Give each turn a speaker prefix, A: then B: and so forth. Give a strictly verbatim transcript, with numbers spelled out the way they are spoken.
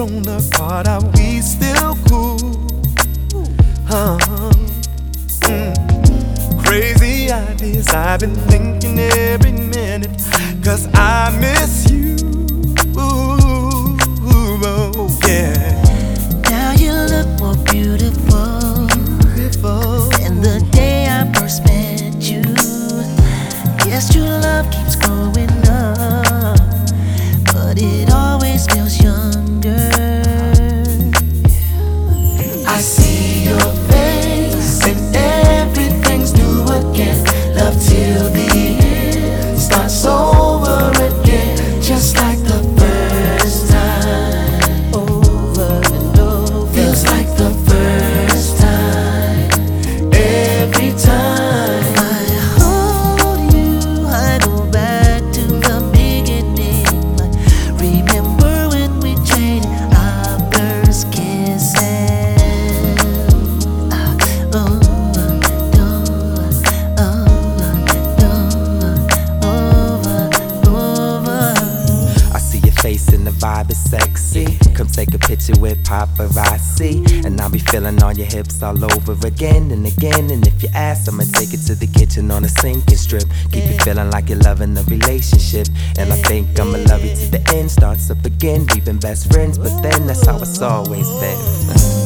A: grown apart, are we still cool? Uh-huh. Mm. Crazy ideas I've been thinking every minute, 'cause I miss you. Ooh, oh, yeah.
B: Now you look more beautiful,
A: beautiful
B: than the day I first met you. Yes, true love keeps growing up, but it always feels younger. I see your face and everything's new again. Love till the end starts over again, just like the first time. Over and over, feels like the first time. Every time I hold you, I go back to the beginning. Remember when we traded our first kisses?
C: And the vibe is sexy. Come take a picture with paparazzi, and I'll be feeling on your hips all over again and again. And if you ask, I'ma take it to the kitchen on a sinking strip. Keep you feeling like you're loving the relationship, and I think I'ma love you to the end starts up again. We've been best friends, but then that's how it's always been.